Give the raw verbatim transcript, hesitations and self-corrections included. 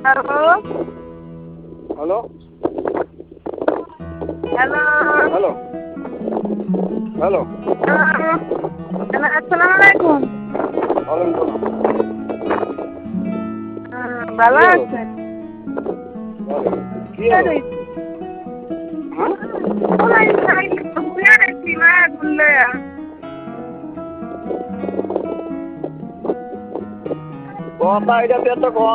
Hello hello hello hello hello আসসালামু আলাইকুম। ওয়ালাইকুম হ্যাঁ, ভালো কি হলো? আছেন? বলেন, কি হলো? হ্যাঁ ওই সাইড ঘুরে আসছি না ঘুরলে কথা এটা তো কম